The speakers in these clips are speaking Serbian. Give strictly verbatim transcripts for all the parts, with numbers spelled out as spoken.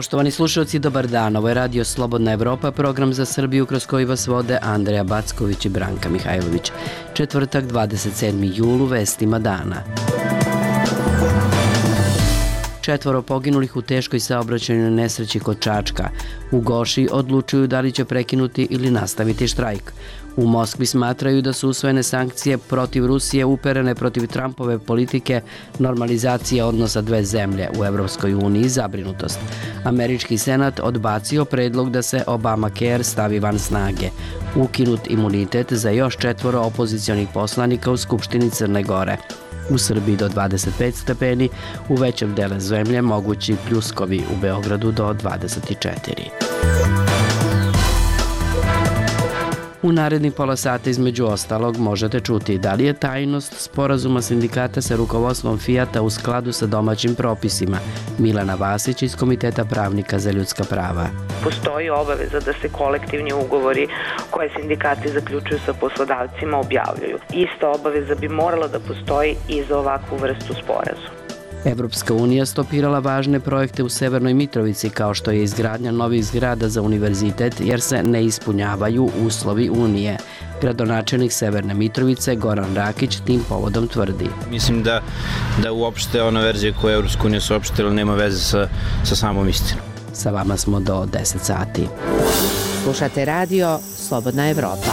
Poštovani slušalci, dobar dan. Ovo je Radio Slobodna Evropa, program za Srbiju kroz koji vas vode Andreja Backović i Branka Mihajlović. Četvrtak, dvadeset sedmi jul, vestima dana. Četvoro poginulih u teškoj saobraćajnoj nesreći kod Čačka. U Goši odlučuju da li će prekinuti ili nastaviti štrajk. U Moskvi smatraju da su usvojene sankcije protiv Rusije uperene protiv Trumpove politike normalizacije odnosa dve zemlje u Evropskoj uniji zabrinutost. Američki senat odbacio predlog da se Obamacare stavi van snage. Ukinut imunitet za još četvoro opozicionih poslanika u Skupštini Crne Gore. U Srbiji do dvadeset pet stepeni, u većem delu zemlje mogući pljuskovi, u Beogradu do dvadeset četiri. U narednih pola sata između ostalog možete čuti da li je tajnost sporazuma sindikata sa rukovodstvom Fijata u skladu sa domaćim propisima. Milana Vasić iz Komiteta pravnika za ljudska prava. Postoji obaveza da se kolektivni ugovori koje sindikati zaključuju sa poslodavcima objavljuju. Ista obaveza bi morala da postoji i za ovakvu vrstu sporazuma. Evropska unija stopirala važne projekte u Severnoj Mitrovici kao što je izgradnja novih zgrada za univerzitet jer se ne ispunjavaju uslovi Unije. Gradonačelnik Severne Mitrovice Goran Rakić tim povodom tvrdi. Mislim da, da uopšte ona verzija koju je Evropska unija saopštila nema veze sa, sa samom istinom. Sa vama smo do deset sati. Slušate radio Slobodna Evropa.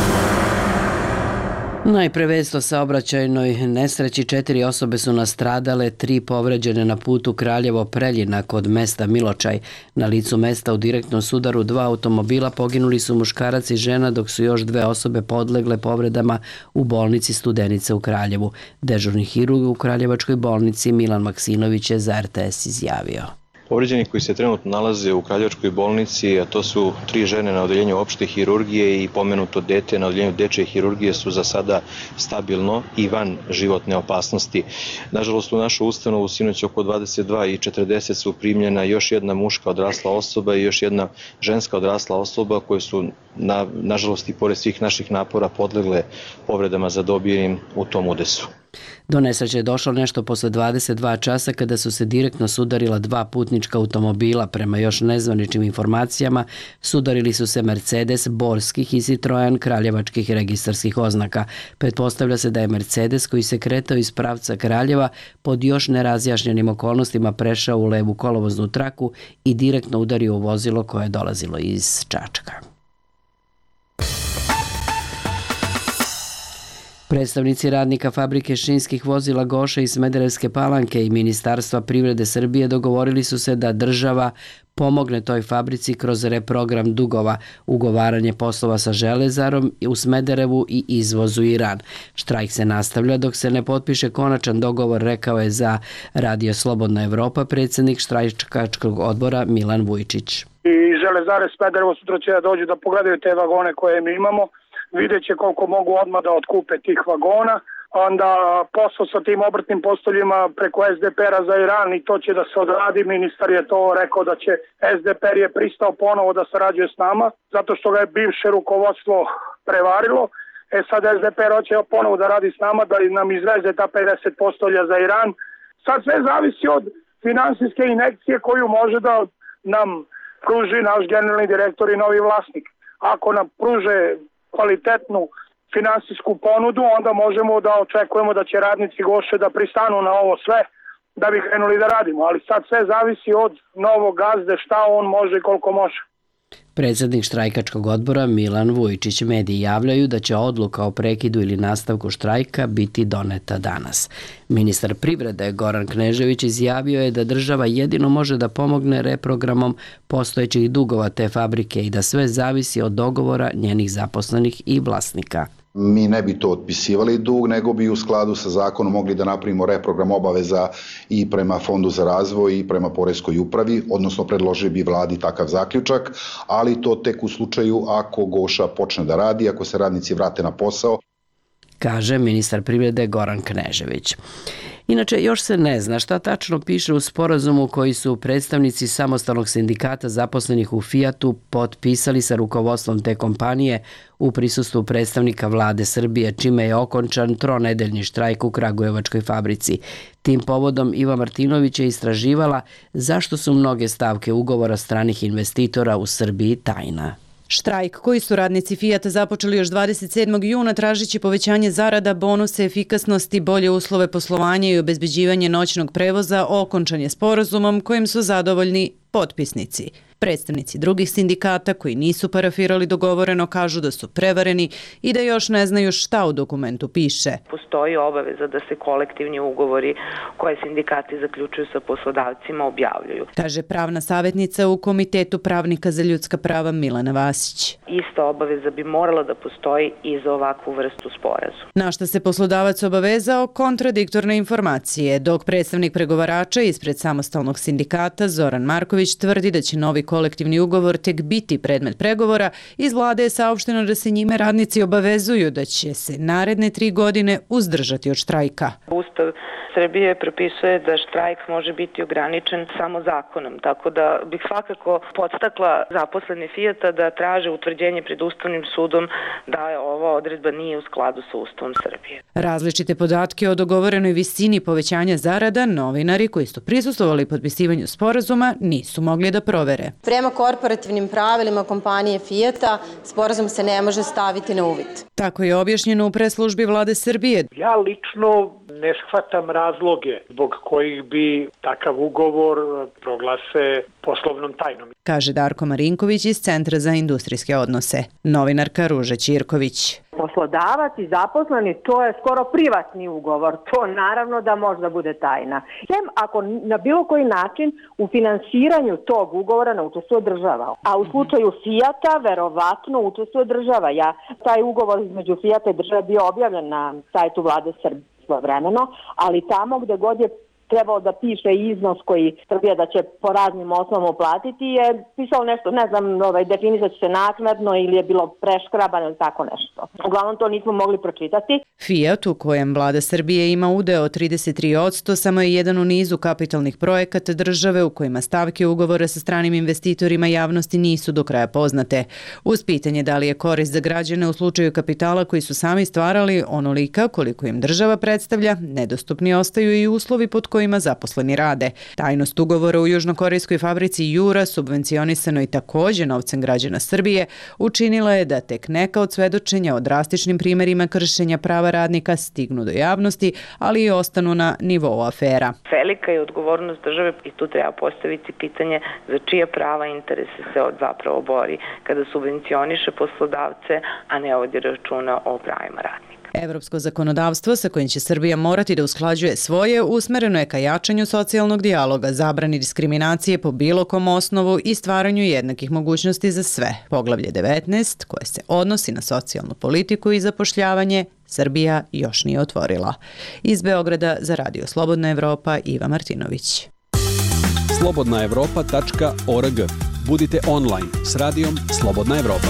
Najpre vest o saobraćajnoj nesreći. Četiri osobe su nastradale, tri povređene na putu Kraljevo-Preljina kod mesta Miločaj. Na licu mesta u direktnom sudaru dva automobila poginuli su muškarac i žena, dok su još dve osobe podlegle povredama u bolnici Studenica u Kraljevu. Dežurni hirurg u Kraljevačkoj bolnici Milan Maksinović je za R T S izjavio. Povređeni koji se trenutno nalaze u Kraljevačkoj bolnici, a to su tri žene na odeljenju opšte hirurgije i pomenuto dete na odeljenju dečje hirurgije, su za sada stabilno i van životne opasnosti. Nažalost, u našu ustanovu sinoć oko dvadeset dva i četrdeset su primljena još jedna muška odrasla osoba i još jedna ženska odrasla osoba koje su, na, nažalost i pored svih naših napora, podlegle povredama zadobijenim u tom udesu. Do nesreće je došlo nešto posle dvadeset dva časa kada su se direktno sudarila dva putnička automobila. Prema još nezvaničnim informacijama sudarili su se Mercedes borskih i Citroen kraljevačkih registarskih oznaka. Pretpostavlja se da je Mercedes koji se kretao iz pravca Kraljeva pod još nerazjašnjenim okolnostima prešao u levu kolovoznu traku i direktno udario u vozilo koje je dolazilo iz Čačka. Predstavnici radnika fabrike šinskih vozila Goša iz Smederevske Palanke i Ministarstva privrede Srbije dogovorili su se da država pomogne toj fabrici kroz reprogram dugova, ugovaranje poslova sa Železarom u Smederevu i izvozu Iran. Štrajk se nastavlja dok se ne potpiše konačan dogovor, rekao je za Radio Slobodna Evropa predsjednik štrajkačkog odbora Milan Vujčić. I Železare Smederevo sutra će da dođu da pogledaju te vagone koje mi imamo. Vidjet će koliko mogu odmah da otkupe tih vagona, onda posao sa tim obrtnim postoljima preko S D P R-a za Iran i to će da se odradi. Ministar je to rekao da će, S D P R je pristao ponovo da sarađuje s nama, zato što ga je bivše rukovodstvo prevarilo. E sad S D P R hoće ponovo da radi s nama, da nam izveze ta pedeset postolja za Iran. Sad sve zavisi od finansijske injekcije koju može da nam pruži naš generalni direktor i novi vlasnik. Ako nam pruže kvalitetnu finansijsku ponudu, onda možemo da očekujemo da će radnici Goše da pristanu na ovo sve da bi krenuli da radimo, ali sad sve zavisi od novog gazde šta on može i koliko može. Predsjednik štrajkačkog odbora Milan Vujčić. Mediji javljaju da će odluka o prekidu ili nastavku štrajka biti doneta danas. Ministar privrede Goran Knežević izjavio je da država jedino može da pomogne reprogramom postojećih dugova te fabrike i da sve zavisi od dogovora njenih zaposlenih i vlasnika. Mi ne bi to otpisivali dug, nego bi u skladu sa zakonom mogli da napravimo reprogram obaveza i prema Fondu za razvoj i prema Poreskoj upravi, odnosno predložili bi vladi takav zaključak, ali to tek u slučaju ako Goša počne da radi, ako se radnici vrate na posao. Kaže ministar privrede Goran Knežević. Inače, još se ne zna šta tačno piše u sporazumu koji su predstavnici samostalnog sindikata zaposlenih u Fijatu potpisali sa rukovodstvom te kompanije u prisustvu predstavnika vlade Srbije, čime je okončan tronedeljni štrajk u Kragujevačkoj fabrici. Tim povodom Iva Martinović je istraživala zašto su mnoge stavke ugovora stranih investitora u Srbiji tajna. Štrajk koji su radnici Fijata započeli još dvadeset sedmog juna tražići povećanje zarada, bonuse, efikasnosti, bolje uslove poslovanja i obezbeđivanje noćnog prevoza okončan je sporazumom kojim su zadovoljni potpisnici. Predstavnici drugih sindikata koji nisu parafirali dogovoreno kažu da su prevareni i da još ne znaju šta u dokumentu piše. Postoji obaveza da se kolektivni ugovori koje sindikati zaključuju sa poslodavcima objavljuju, kaže pravna savjetnica u Komitetu pravnika za ljudska prava Milena Vasić. Ista obaveza bi morala da postoji i za ovakvu vrstu sporazuma. Na šta se poslodavac obavezao? Kontradiktorne informacije, dok predstavnik pregovarača ispred samostalnog sindikata Zoran Marković tvrdi da će novi kolektivni ugovor tek biti predmet pregovora, iz vlade je saopšteno da se njime radnici obavezuju da će se naredne tri godine uzdržati od štrajka. Ustav Srbije propisuje da štrajk može biti ograničen samo zakonom, tako da bih svakako podstakla zaposlene Fijata da traže utvrđenje pred Ustavnim sudom da ova odredba nije u skladu sa Ustavom Srbije. Različite podatke o dogovorenoj visini povećanja zarada novinari koji su prisustvovali potpisivanju sporazuma nisu mogli da provere. Prema korporativnim pravilima kompanije Fijata sporazum se ne može staviti na uvid. Tako je objašnjeno u preslužbi vlade Srbije. Ja lično ne shvatam razloge zbog kojih bi takav ugovor proglase poslovnom tajnom, kaže Darko Marinković iz Centra za industrijske odnose. Novinarka Ruža Ćirković. Poslodavac i zaposleni, to je skoro privatni ugovor, to naravno da može da bude tajna. Sem ako na bilo koji način u finansiranju tog ugovora ne učestvuje država. A u slučaju Fijata verovatno učestvuje država. Ja, taj ugovor između Fijata i države bio objavljen na sajtu vlade Srbije vremeno, ali tamo gde god je trebao da piše iznos koji Srbija da će po raznim osnovama platiti je pisalo nešto, ne znam, ovaj, definisat će se naknadno ili je bilo preškrabano ili tako nešto. Uglavnom to nismo mogli pročitati. Fijat, u kojem vlada Srbije ima udeo trideset tri posto, samo je jedan u nizu kapitalnih projekata države u kojima stavke ugovora sa stranim investitorima javnosti nisu do kraja poznate. Uz pitanje da li je korist za građane u slučaju kapitala koji su sami stvarali onolika koliko im država predstavlja, nedostupni ostaju i uslovi pod kojima zaposleni rade. Tajnost ugovora u južnokorejskoj fabrici Jura, subvencionisanoj takođe novcem građana Srbije, učinila je da tek neka od svedočenja o drastičnim primerima kršenja prava radnika stignu do javnosti, ali i ostanu na nivou afera. Velika je odgovornost države i tu treba postaviti pitanje za čije prava interese se od zapravo bori kada subvencioniše poslodavce, a ne ovdje računa o pravima radnika. Evropsko zakonodavstvo sa kojim će Srbija morati da usklađuje svoje usmereno je ka jačanju socijalnog dijaloga, zabrani diskriminacije po bilo kom osnovu i stvaranju jednakih mogućnosti za sve. Poglavlje devetnaest, koje se odnosi na socijalnu politiku i zapošljavanje, Srbija još nije otvorila. Iz Beograda za Radio Slobodna Evropa, Iva Martinović. slobodna evropa tačka org. Budite online s radijom Slobodna Evropa.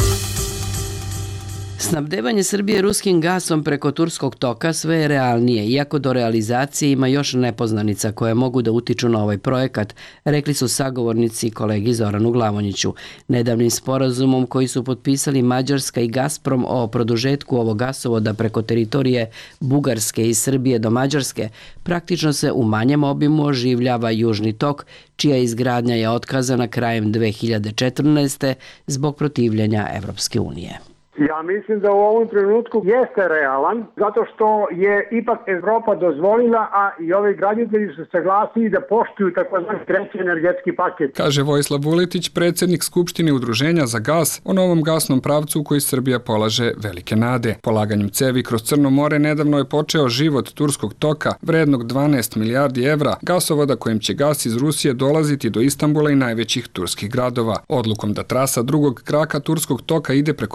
Snabdevanje Srbije ruskim gasom preko Turskog toka sve je realnije, iako do realizacije ima još nepoznanica koje mogu da utiču na ovaj projekat, rekli su sagovornici kolegi Zoranu Glavonjiću. Nedavnim sporazumom koji su potpisali Mađarska i Gazprom o produžetku ovog gasovoda preko teritorije Bugarske i Srbije do Mađarske, praktično se u manjem obimu oživljava Južni tok, čija izgradnja je otkazana krajem dve hiljade četrnaeste. zbog protivljenja Evropske unije. Ja mislim da u ovom trenutku jeste realan, zato što je ipak Evropa dozvolila, a i ovi graditelji su saglasili da poštuju takozvani treći energetski paket. Kaže Vojislav Vuletić, predsjednik Skupštine Udruženja za gas, o novom gasnom pravcu u koji Srbija polaže velike nade. Polaganjem cevi kroz Crno more nedavno je počeo život Turskog toka, vrednog dvanaest milijardi evra, gasovoda kojim će gas iz Rusije dolaziti do Istanbula i najvećih turskih gradova. Odlukom da trasa drugog kraka Turskog toka ide preko Bugarske,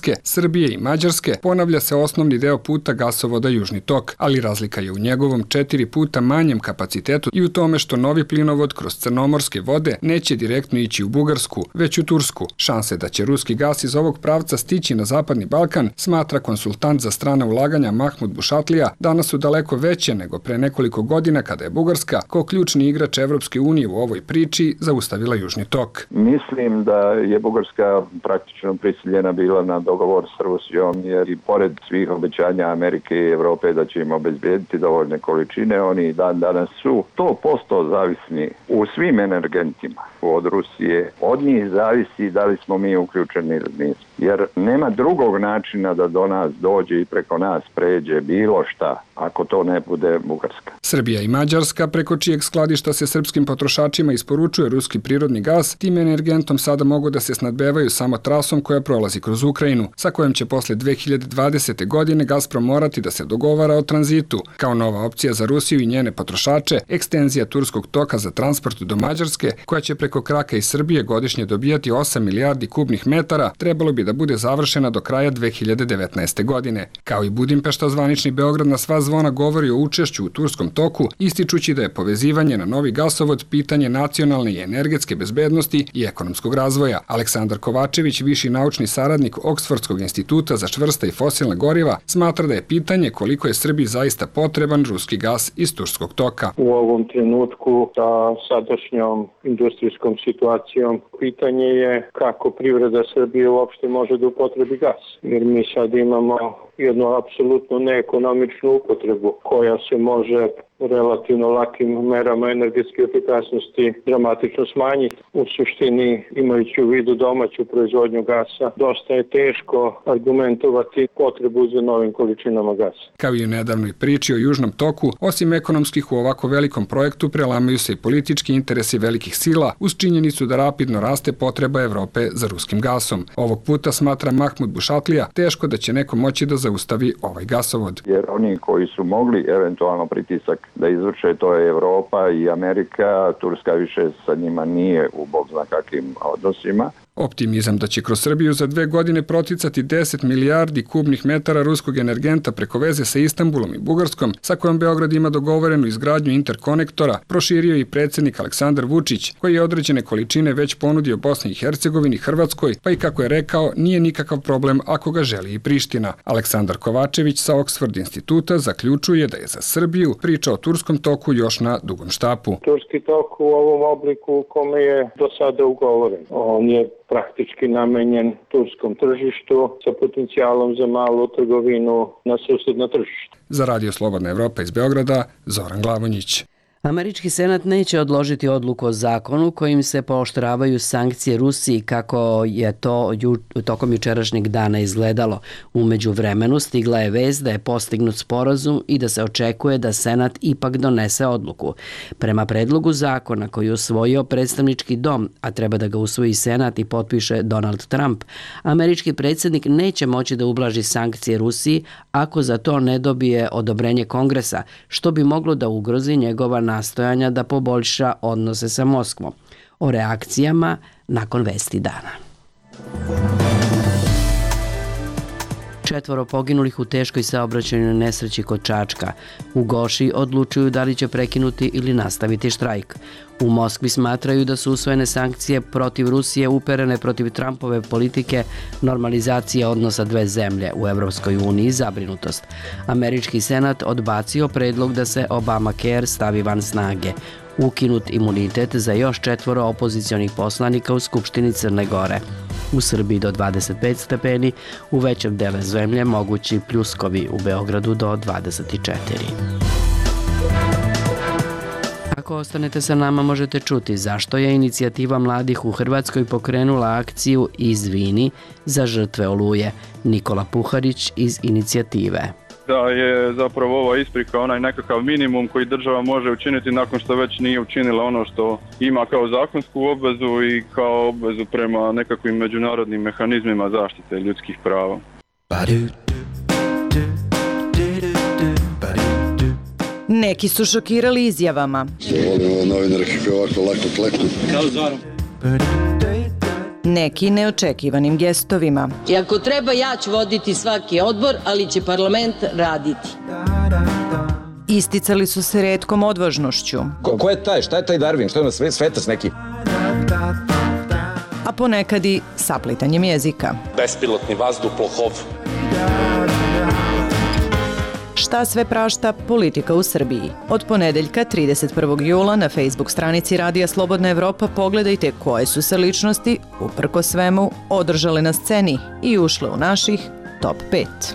Bugarske, Srbije i Mađarske ponavlja se osnovni deo puta gasovoda Južni tok, ali razlika je u njegovom četiri puta manjem kapacitetu i u tome što novi plinovod kroz crnomorske vode neće direktno ići u Bugarsku, već u Tursku. Šanse da će ruski gas iz ovog pravca stići na Zapadni Balkan, smatra konsultant za strana ulaganja Mahmud Bušatlija, danas su daleko veće nego pre nekoliko godina kada je Bugarska, kao ključni igrač Evropske unije u ovoj priči, zaustavila Južni tok. Mislim da je Bugarska praktično prisiljena bila na dogovor s Rusijom, jer i pored svih obećanja Amerike i Evrope da će im obezbediti dovoljne količine, oni dan danas su sto posto zavisni u svim energentima od Rusije. Od njih zavisi da li smo mi uključeni ili nismo. Jer nema drugog načina da do nas dođe i preko nas pređe bilo šta, ako to ne bude Bugarska. Srbija i Mađarska, preko čijeg skladišta se srpskim potrošačima isporučuje ruski prirodni gas, tim energentom sada mogu da se snadbevaju samo trasom koja prolazi kroz Ukrajinu, sa kojom će posle dve hiljade dvadesete. godine Gazprom morati da se dogovara o tranzitu. Kao nova opcija za Rusiju i njene potrošače, ekstenzija turskog toka za transport do Mađarske, koja će preko kraka iz Srbije godišnje dobijati osam milijardi kubnih metara, trebalo bi da bude završena do kraja dve hiljade devetnaeste. godine. Kao i Budimpešta, zvanični Beograd na sva zvona govori o učešću u turskom toku, ističući da je povezivanje na novi gasovod pitanje nacionalne i energetske bezbednosti i ekonomskog razvoja. Aleksandar Kovačević, viši naučni saradnik Oksfordskog instituta za čvrsta i fosilna goriva, smatra da je pitanje koliko je Srbiji zaista potreban ruski gas iz turskog toka. U ovom trenutku sa sadašnjom industrijskom situacijom pitanje je kako privreda Srbije uopšte može da upotrebi gas. Jer mi sad imamo jednu apsolutno neekonomičnu upotrebu koja se može relativno lakim merama energetske efikasnosti dramatično smanjiti. U suštini, imajući u vidu domaću proizvodnju gasa, dosta je teško argumentovati potrebu za novim količinama gasa. Kao i u nedavnoj priči o Južnom toku, osim ekonomskih u ovako velikom projektu prelamaju se i politički interesi velikih sila uz činjenicu da rapidno raste potreba Evrope za ruskim gasom. Ovog puta, smatra Mahmud Bušatlija, teško da će neko moći da zaustavi ovaj gasovod. Jer oni koji su mogli eventualno pritisak da izvrše, to je Evropa i Amerika, Turska više sa njima nije u bog zna kakvim odnosima. Optimizam da će kroz Srbiju za dve godine proticati deset milijardi kubnih metara ruskog energenta preko veze sa Istanbulom i Bugarskom, sa kojom Beograd ima dogovorenu izgradnju interkonektora, proširio i predsjednik Aleksandar Vučić, koji je određene količine već ponudio Bosni i Hercegovini, Hrvatskoj, pa i kako je rekao, nije nikakav problem ako ga želi i Priština. Aleksandar Kovačević sa Oksford instituta zaključuje da je za Srbiju priča o turskom toku još na dugom štapu. Turski tok u ovom obliku u kome je do sada ugovoren. On je praktički namenjen turskom tržištu sa potencijalom za malu trgovinu na susedno tržište. Za Radio Slobodna Evropa iz Beograda, Zoran Glavonjić. Američki senat neće odložiti odluku o zakonu kojim se pooštravaju sankcije Rusiji kako je to ju, tokom jučerašnjeg dana izgledalo. U međuvremenu stigla je vest da je postignut sporazum i da se očekuje da senat ipak donese odluku. Prema predlogu zakona koji je usvojio predstavnički dom, a treba da ga usvoji senat i potpiše Donald Trump, američki predsjednik neće moći da ublaži sankcije Rusiji ako za to ne dobije odobrenje Kongresa, što bi moglo da ugrozi njegova nastojanja da poboljša odnose sa Moskvom. O reakcijama nakon vesti dana. Četvoro poginulih u teškoj saobraćajnoj nesreći kod Čačka. U Goši odlučuju da li će prekinuti ili nastaviti štrajk. U Moskvi smatraju da su usvojene sankcije protiv Rusije uperene protiv Trumpove politike normalizacije odnosa dve zemlje u Evropskoj uniji zabrinutost. Američki senat odbacio predlog da se Obamacare stavi van snage. Ukinut imunitet za još četvoro opozicionih poslanika u Skupštini Crne Gore. U Srbiji do dvadeset pet stepeni, u većem delu zemlje mogući pljuskovi, u Beogradu do dvadeset četiri. Ako ostanete sa nama možete čuti zašto je inicijativa mladih u Hrvatskoj pokrenula akciju Izvini za žrtve Oluje. Nikola Puharić iz inicijative. Da je zapravo ova isprika onaj nekakav minimum koji država može učiniti nakon što već nije učinila ono što ima kao zakonsku obvezu i kao obvezu prema nekakvim međunarodnim mehanizmima zaštite ljudskih prava. Neki su šokirali izjavama. Volimo novinarke koji ovako lako kleku. neki neočekivanim gestovima. I ako treba, ja ću voditi svaki odbor, ali će parlament raditi. Isticali su se retkom odvažnošću. Ko, ko je taj? Šta je taj Darwin? Šta je ono svetac neki? A ponekad i saplitanjem jezika. Bespilotni vazduhoplov. Šta sve prašta politika u Srbiji? Od ponedeljka trideset prvog jula na Facebook stranici Radija Slobodna Evropa pogledajte koje su se ličnosti, uprko svemu, održale na sceni i ušle u naših top pet.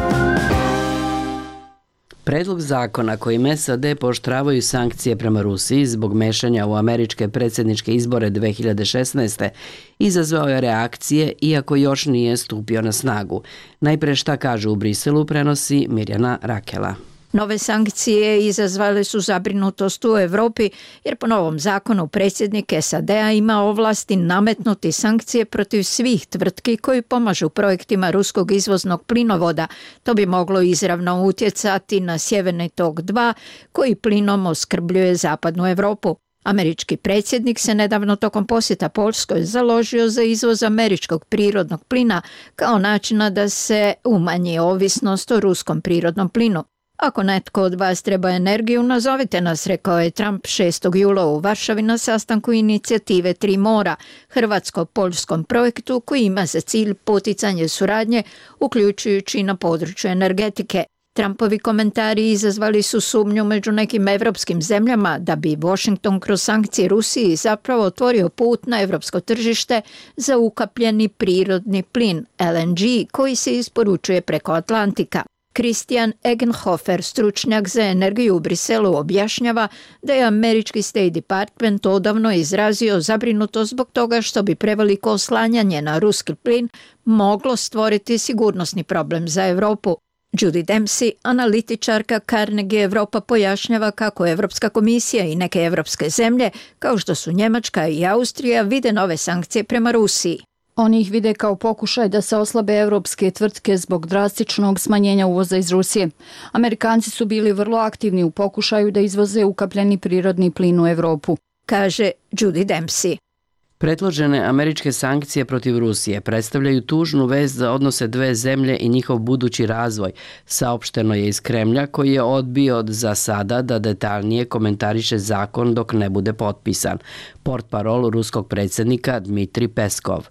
Predlog zakona kojim S A D pooštravaju sankcije prema Rusiji zbog mešanja u američke predsjedničke izbore dve hiljade šesnaeste. izazvao je reakcije, iako još nije stupio na snagu. Najpre šta kaže u Briselu prenosi Mirjana Rakela. Nove sankcije izazvale su zabrinutost u Evropi jer po novom zakonu predsjednik S A D-a ima ovlasti nametnuti sankcije protiv svih tvrtki koji pomažu projektima ruskog izvoznog plinovoda. To bi moglo izravno utjecati na Sjeverni tok dva koji plinom oskrbljuje zapadnu Evropu. Američki predsjednik se nedavno tokom posjeta Poljskoj založio za izvoz američkog prirodnog plina kao načina da se umanji ovisnost o ruskom prirodnom plinu. Ako netko od vas treba energiju, nazovite nas, rekao je Trump šestog jula u Varšavi na sastanku inicijative Tri mora, hrvatsko-poljskom projektu koji ima za cilj poticanje suradnje, uključujući i na području energetike. Trumpovi komentari izazvali su sumnju među nekim evropskim zemljama da bi Washington kroz sankcije Rusiji zapravo otvorio put na evropsko tržište za ukapljeni prirodni plin L N G koji se isporučuje preko Atlantika. Christian Egenhofer, stručnjak za energiju u Briselu, objašnjava da je američki State Department odavno izrazio zabrinutost zbog toga što bi preveliko oslanjanje na ruski plin moglo stvoriti sigurnosni problem za Evropu. Judy Dempsey, analitičarka Carnegie Europa, pojašnjava kako Evropska komisija i neke evropske zemlje, kao što su Njemačka i Austrija, vide nove sankcije prema Rusiji. Oni ih vide kao pokušaj da se oslabe evropske tvrtke zbog drastičnog smanjenja uvoza iz Rusije. Amerikanci su bili vrlo aktivni u pokušaju da izvoze ukapljeni prirodni plin u Evropu, kaže Judy Dempsey. Predložene američke sankcije protiv Rusije predstavljaju tužnu vest za odnose dve zemlje i njihov budući razvoj, saopšteno je iz Kremlja koji je odbio za sada da detaljnije komentariše zakon dok ne bude potpisan. Portparol ruskog predsjednika Dmitri Peskov.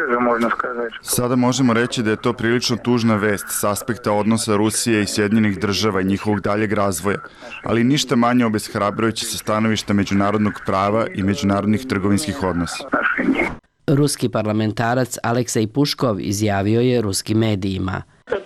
Sada možemo reći da je to prilično tužna vest s aspekta odnosa Rusije i Sjedinjenih država i njihovog daljeg razvoja, ali ništa manje obeshrabrujuće sa stanovišta međunarodnog prava i međunarodnih trgovinskih odnosa. Ruski parlamentarac Aleksej Puškov izjavio je ruskim medijima.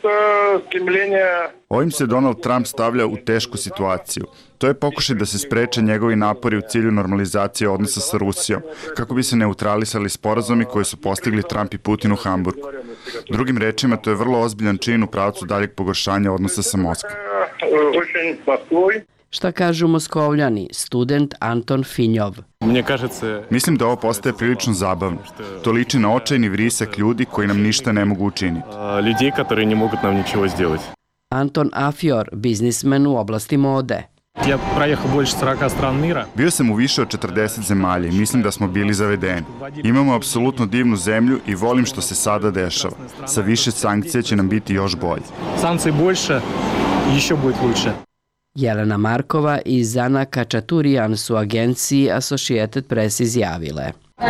Ovim se Donald Trump stavlja u tešku situaciju. To je pokušaj da se spreče njegovi napori u cilju normalizacije odnosa sa Rusijom, kako bi se neutralisali sporazumi koji su postigli Trump i Putin u Hamburgu. Drugim rečima, to je vrlo ozbiljan čin u pravcu daljeg pogoršanja odnosa sa Moskvom. Šta kažu Moskovljani, student Anton Finjov? Mislim da ovo postaje prilično zabavno. To liči na očajni vrisak ljudi koji nam ništa ne mogu učiniti. Anton Afjor, biznismen u oblasti mode. Bio sam u više od četrdeset zemalja i mislim da smo bili zavedeni. Imamo apsolutno divnu zemlju i volim što se sada dešava. Sa više sankcija će nam biti još bolje. Sankcije больше, еще будет лучше. Jelena Markova i Zana Kačaturijan su agenciji Associated Press izjavile.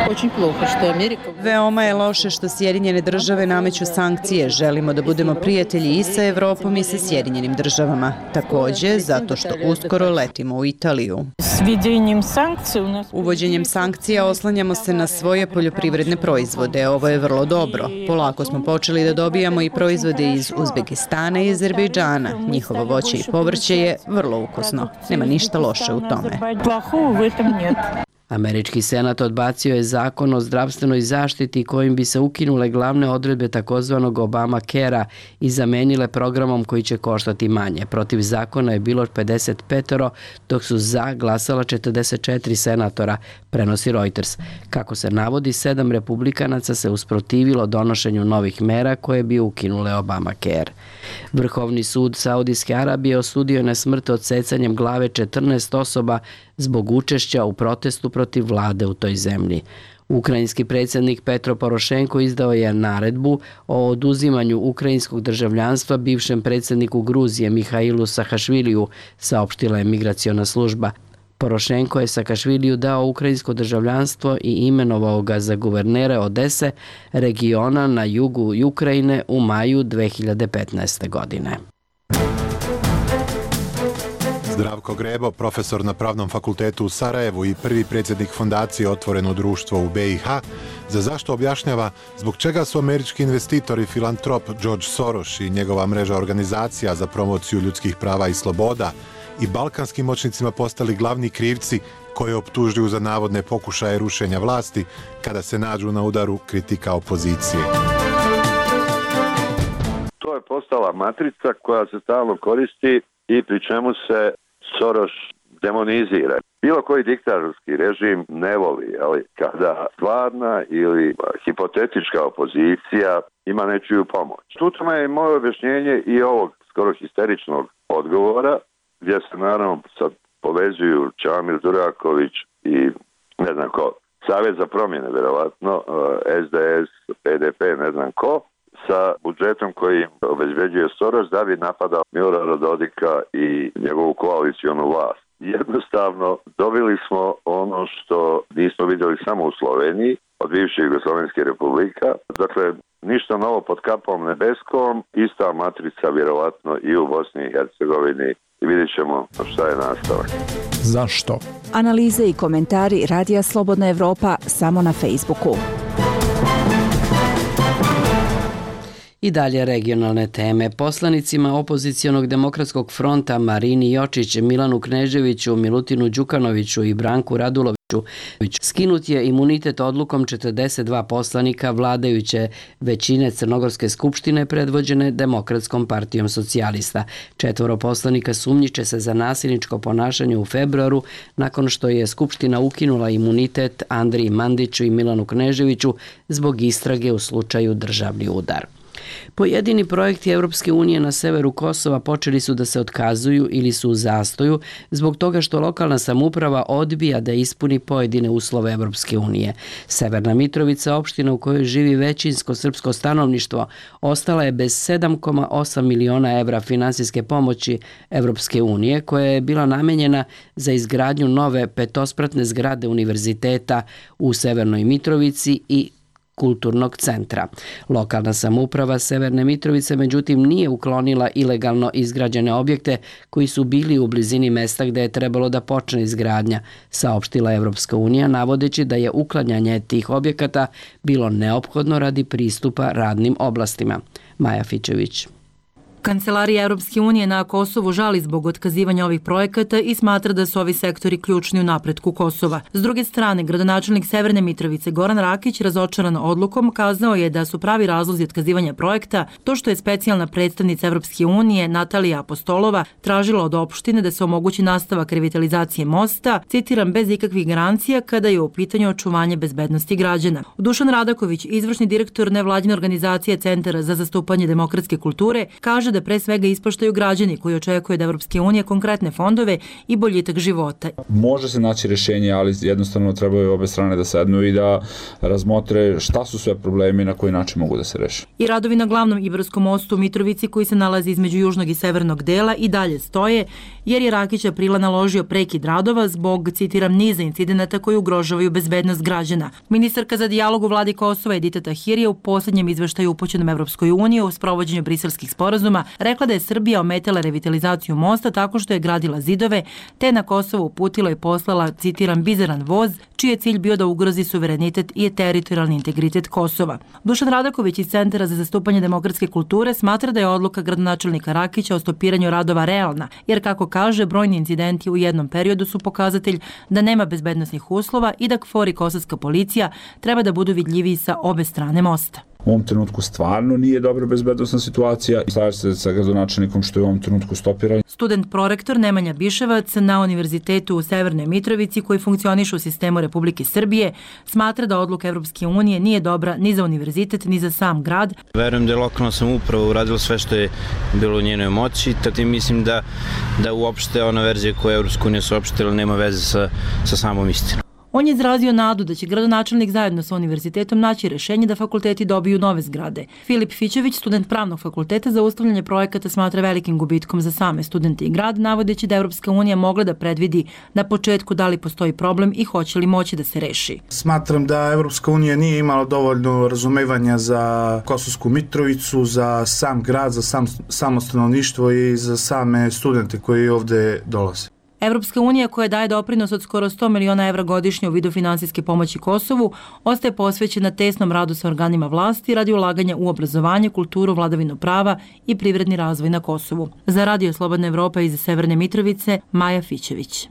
Veoma je loše što Sjedinjene države nameću sankcije. Želimo da budemo prijatelji i sa Evropom i sa Sjedinjenim državama. Takođe, zato što uskoro letimo u Italiju. Uvođenjem sankcija oslanjamo se na svoje poljoprivredne proizvode. Ovo je vrlo dobro. Polako smo počeli da dobijamo i proizvode iz Uzbekistana i Azerbejdžana. Njihovo voće i povrće je vrlo ukusno. Nema ništa loše u tome. Američki senat odbacio je zakon o zdravstvenoj zaštiti kojim bi se ukinule glavne odredbe takozvanog Obama Care-a i zamenile programom koji će koštati manje. Protiv zakona je bilo pedeset petoro, dok su za glasala četrdeset četiri senatora, prenosi Reuters. Kako se navodi, sedam republikanaca se usprotivilo donošenju novih mera koje bi ukinule Obama Care. Vrhovni sud Saudijske Arabije osudio je na smrt odsecanjem glave četrnaest osoba zbog učešća u protestu protiv vlade u toj zemlji. Ukrajinski predsjednik Petro Porošenko izdao je naredbu o oduzimanju ukrajinskog državljanstva bivšem predsjedniku Gruzije Mihailu Sahašviliju, saopštila je migraciona služba. Porošenko je Sakašviliju dao ukrajinsko državljanstvo i imenovao ga za guvernera Odese, regiona na jugu Ukrajine u maju dve hiljade petnaeste. godine. Zdravko Grebo, profesor na Pravnom fakultetu u Sarajevu i prvi predsjednik fondacije Otvoreno društvo u be i ha, za zašto objašnjava zbog čega su američki investitor i filantrop George Soros i njegova mreža organizacija za promociju ljudskih prava i sloboda i balkanskim moćnicima postali glavni krivci koje optužuju za navodne pokušaje rušenja vlasti kada se nađu na udaru kritika opozicije. To je postala matrica koja se stalno koristi i pri čemu se Soros demonizira. Bilo koji diktatorski režim ne voli, ali kada stvarna ili hipotetička opozicija ima nečiju pomoć. Tu tome je moje objašnjenje i ovog skoro histeričnog odgovora, gdje se naravno sad povezuju Čamil Duraković i ne znam ko, Savez za promjene, verovatno, es de es, pe de pe, ne znam ko, sa budžetom koji obezbeđuje Soros da bi napadao Milorada Dodika i njegovu koalicionu vlast. Jednostavno, dobili smo ono što nismo vidjeli samo u Sloveniji, od bivše Jugoslovenske republika. Dakle, ništa novo pod kapom nebeskom, ista matrica vjerovatno i u Bosni i Hercegovini i vidjet ćemo šta je nastavak. Zašto? Analize i komentari Radija Slobodna Evropa samo na Facebooku. I dalje regionalne teme. Poslanicima opozicionog demokratskog fronta Marini Jočić, Milanu Kneževiću, Milutinu Đukanoviću i Branku Raduloviću skinut je imunitet odlukom četrdeset dva poslanika vladajuće većine Crnogorske skupštine predvođene Demokratskom partijom socijalista. Četvoro poslanika sumnjiče se za nasilničko ponašanje u februaru nakon što je Skupština ukinula imunitet Andriji Mandiću i Milanu Kneževiću zbog istrage u slučaju državni udar. Pojedini projekti Europske unije na severu Kosova počeli su da se otkazuju ili su u zastoju zbog toga što lokalna samouprava odbija da ispuni pojedine uslove Europske unije. Severna Mitrovica, opština u kojoj živi većinsko srpsko stanovništvo, ostala je bez sedam zarez osam miliona evra finansijske pomoći Europske unije koja je bila namenjena za izgradnju nove petospratne zgrade univerziteta u Severnoj Mitrovici i kulturnog centra. Lokalna samouprava Severne Mitrovice međutim nije uklonila ilegalno izgrađene objekte koji su bili u blizini mesta gde je trebalo da počne izgradnja, saopštila Evropska unija, navodeći da je uklanjanje tih objekata bilo neophodno radi pristupa radnim oblastima. Maja Fičević. Kancelarija Europske unije na Kosovu žali zbog otkazivanja ovih projekata i smatra da su ovi sektori ključni u napretku Kosova. S druge strane, gradonačelnik Severne Mitrovice Goran Rakić, razočaran odlukom, kazao je da su pravi razlozi otkazivanja projekta to što je specijalna predstavnica Europske unije Natalija Apostolova tražila od opštine da se omogući nastavak revitalizacije mosta, citiram, bez ikakvih garancija kada je u pitanju očuvanje bezbednosti građana. Dušan Radaković, izvršni direktor nevladine organizacije Centara za zastupanje demokratske kulture, kaže da pre svega ispoštaju građani koji očekuju da Evropske unije konkretne fondove i boljitak života. Može se naći rješenje, ali jednostavno trebaju obe strane da sednu i da razmotre šta su sve problemi i na koji način mogu da se reše. I radovi na glavnom Ibarskom mostu u Mitrovici koji se nalazi između južnog i severnog dela i dalje stoje, jer je Rakić aprila naložio prekid radova zbog, citiram, niza incidenata koji ugrožavaju bezbednost građana. Ministarka za dijalog u vladi Kosova Edita Tahiri u posljednjem izveštaju upućenom Evropskoj uniji o sprovođenju briselskih sporazuma rekla da je Srbija ometala revitalizaciju mosta tako što je gradila zidove, te na Kosovo uputila i poslala, citiram, bizaran voz, čiji je cilj bio da ugrozi suverenitet i teritorijalni integritet Kosova. Dušan Radaković iz Centara za zastupanje demokratske kulture smatra da je odluka gradonačelnika Rakića o stopiranju radova realna, jer kako kaže, brojni incidenti u jednom periodu su pokazatelj da nema bezbednosnih uslova i da KFOR i kosovska policija treba da budu vidljiviji sa obe strane mosta. U ovom trenutku stvarno nije dobra bezbednosna situacija i slaže se sa gradonačelnikom što je u ovom trenutku stopiran. Student prorektor Nemanja Biševac na Univerzitetu u Severnoj Mitrovici, koji funkcioniše u sistemu Republike Srbije, smatra da odluka Evropske unije nije dobra ni za univerzitet, ni za sam grad. Verujem da je lokalna samouprava uradila sve što je bilo u njenoj moći, tako mislim da, da uopšte ona verzija koju je Evropska unija saopštila nema veze sa, sa samom istinom. On je izrazio nadu da će gradonačelnik zajedno sa univerzitetom naći rešenje da fakulteti dobiju nove zgrade. Filip Fićević, student pravnog fakulteta, zaustavljanje projekata smatra velikim gubitkom za same studente i grad, navodeći da Evropska unija mogla da predvidi na početku da li postoji problem i hoće li moći da se reši. Smatram da Evropska unija nije imala dovoljno razumevanja za Kosovsku Mitrovicu, za sam grad, za sam, samo stanovništvo i za same studente koji ovde dolaze. Evropska unija, koja daje doprinos od skoro sto miliona evra godišnje u vidu finansijske pomoći Kosovu, ostaje posvećena tesnom radu sa organima vlasti radi ulaganja u obrazovanje, kulturu, vladavinu prava i privredni razvoj na Kosovu. Za Radio Slobodna Evropa iz Severne Mitrovice, Maja Fićević.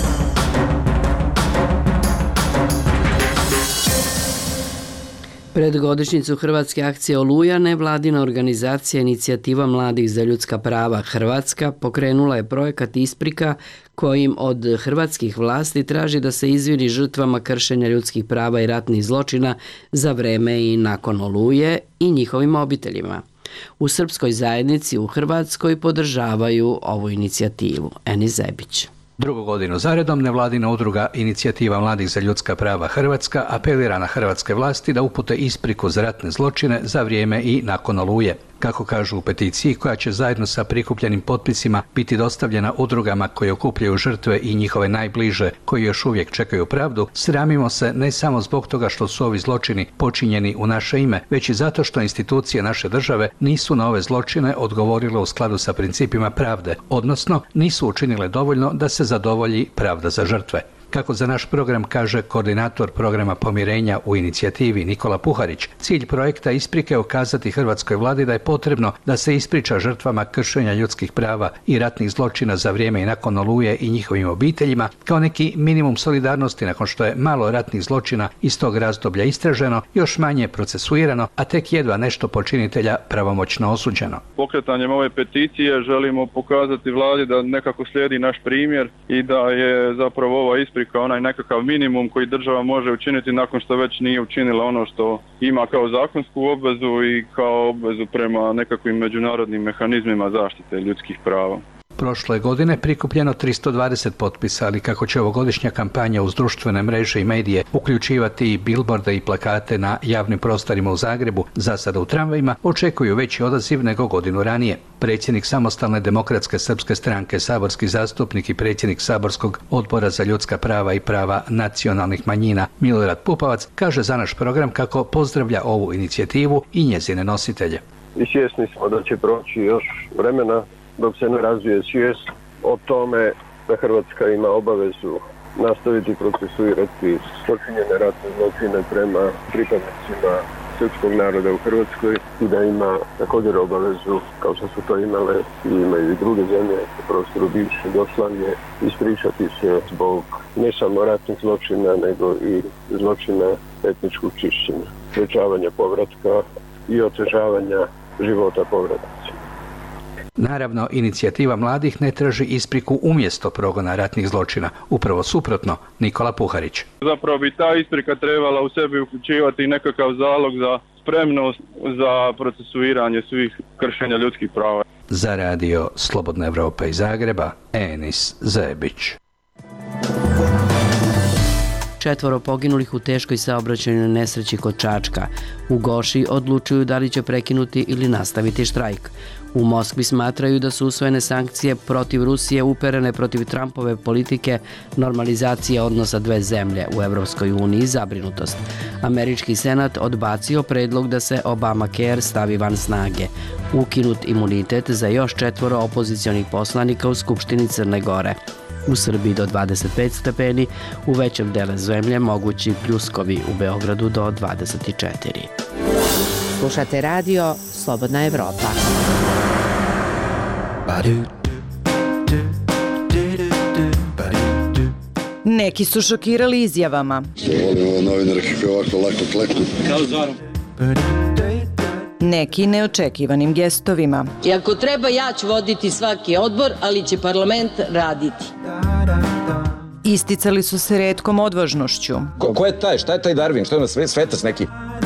Pred godišnjicu Hrvatske akcije Oluja, nevladina organizacija Inicijativa mladih za ljudska prava Hrvatska pokrenula je projekat Isprika kojim od hrvatskih vlasti traži da se izvini žrtvama kršenja ljudskih prava i ratnih zločina za vreme i nakon Oluje i njihovim obiteljima. U srpskoj zajednici u Hrvatskoj podržavaju ovu inicijativu. Enis Zebić. Drugu godinu zaredom nevladina udruga Inicijativa mladih za ljudska prava Hrvatska apelira na hrvatske vlasti da upute ispriku za ratne zločine za vrijeme i nakon Oluje. Kako kažu u peticiji, koja će zajedno sa prikupljenim potpisima biti dostavljena udrugama koje okupljaju žrtve i njihove najbliže koji još uvijek čekaju pravdu, sramimo se ne samo zbog toga što su ovi zločini počinjeni u naše ime, već i zato što institucije naše države nisu na ove zločine odgovorile u skladu sa principima pravde, odnosno nisu učinile dovoljno da se zadovolji pravda za žrtve. Kako za naš program kaže koordinator programa pomirenja u inicijativi Nikola Puharić, cilj projekta Isprike je ukazati hrvatskoj vladi da je potrebno da se ispriča žrtvama kršenja ljudskih prava i ratnih zločina za vrijeme i nakon Oluje i njihovim obiteljima, kao neki minimum solidarnosti nakon što je malo ratnih zločina iz tog razdoblja istraženo, još manje procesuirano, a tek jedva nešto počinitelja pravomoćno osuđeno. Pokretanjem ove peticije želimo pokazati vladi da nekako slijedi naš primjer i da je zapravo ova isprika kao onaj nekakav minimum koji država može učiniti nakon što već nije učinila ono što ima kao zakonsku obvezu i kao obvezu prema nekakvim međunarodnim mehanizmima zaštite ljudskih prava. Prošle godine prikupljeno tristo dvadeset potpisa, ali kako će ovogodišnja kampanja uz društvene mreže i medije uključivati i bilborde i plakate na javnim prostorima u Zagrebu, za sada u tramvajima, očekuju veći odaziv nego godinu ranije. Predsjednik Samostalne demokratske srpske stranke, saborski zastupnik i predsjednik Saborskog odbora za ljudska prava i prava nacionalnih manjina Milorad Pupovac kaže za naš program kako pozdravlja ovu inicijativu i njezine nositelje. I svjesni smo da će proći još vremena dok se ne razvije svijest o tome da Hrvatska ima obavezu nastaviti procesuirati počinjene ratne zločine prema pripadnicima srpskog naroda u Hrvatskoj i da ima također obavezu, kao što su to imale i imaju i druge zemlje u prostoru bivše Jugoslavije, ispričati se zbog ne samo ratnih zločina, nego i zločina etničkog čišćenja, sprečavanja povratka i otežavanja života povratnicima. Naravno, Inicijativa mladih ne traži ispriku umjesto progona ratnih zločina. Upravo suprotno, Nikola Puharić. Zapravo bi ta isprika trebala u sebi uključivati nekakav zalog za spremnost za procesuiranje svih kršenja ljudskih prava. Za Radio Slobodna Evropa iz Zagreba, Enis Zebić. Četvoro poginulih u teškoj saobraćajnoj nesreći kod Čačka. U Goši odlučuju da li će prekinuti ili nastaviti štrajk. U Moskvi smatraju da su usvojene sankcije protiv Rusije uperene protiv Trumpove politike normalizacije odnosa dve zemlje u Evropskoj uniji zabrinutost. Američki senat odbacio predlog da se Obamacare stavi van snage. Ukinut imunitet za još četvoro opozicionih poslanika u Skupštini Crne Gore. U Srbiji do dvadeset pet stepeni, u većem delu zemlje mogući pljuskovi, u Beogradu do dvadeset četiri. Slušate radio Slobodna Evropa. Neki su šokirali izjavama. Volimo novinare kako ovako lako kleknu. Neki neočekivanim gestovima. I ako treba, ja ću voditi svaki odbor, ali će parlament raditi. Isticali su se retkom odvažnošću. Ko, ko je taj? Šta je taj Darwin? Što je na svetac neki?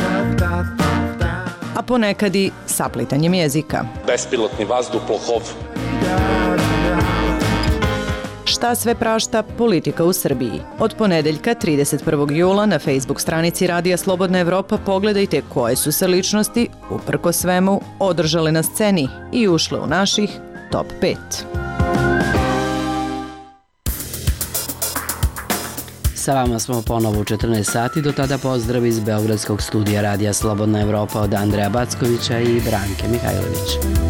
A ponekad i saplitanjem jezika. Bespilotni vazduhoplov. Šta sve prašta politika u Srbiji? Od ponedeljka trideset prvog jula na Facebook stranici Radija Slobodna Evropa pogledajte koje su se ličnosti, uprko svemu, održale na sceni i ušle u naših top pet. Sa vama smo ponovo u četrnaest sati, do tada pozdrav iz Beogradskog studija Radija Slobodna Evropa od Andreja Backovića i Branke Mihajlović.